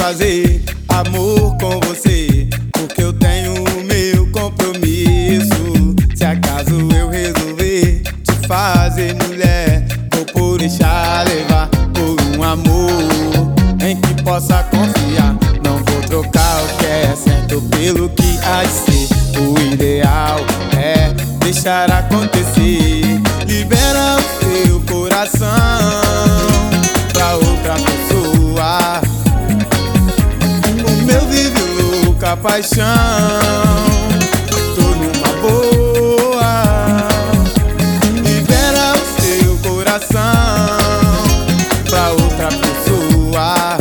fazer amor com você, porque eu tenho o meu compromisso. Se acaso eu resolver te fazer mulher, vou por deixar levar por um amor em que possa confiar. Não vou trocar o que é certo pelo que há de ser. O ideal é deixar acontecer. Libera o seu coração pra outra pessoa. O meu vive louca paixão, tô numa boa. Libera o seu coração pra outra pessoa.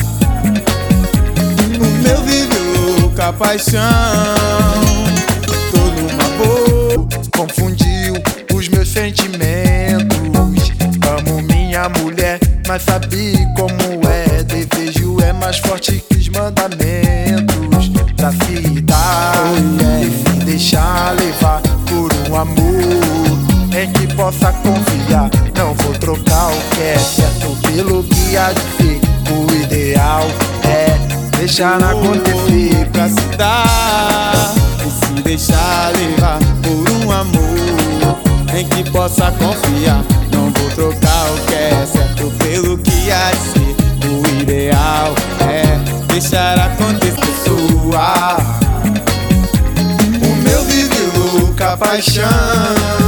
O meu vive louca paixão, tô numa boa. Confundiu os meus sentimentos. Amo minha mulher, mas sabe como é. Desejo é mais forte que os mandamentos da cidade. E se deixar levar por um amor em que possa confiar. Não vou trocar o que é certo pelo que há de ser. O ideal é deixar acontecer. Pra se dar e se deixar levar por um amor em que possa confiar. Não vou trocar o que é certo pelo que há de ser. O ideal é deixar acontecer. Sua, o meu vive louca paixão,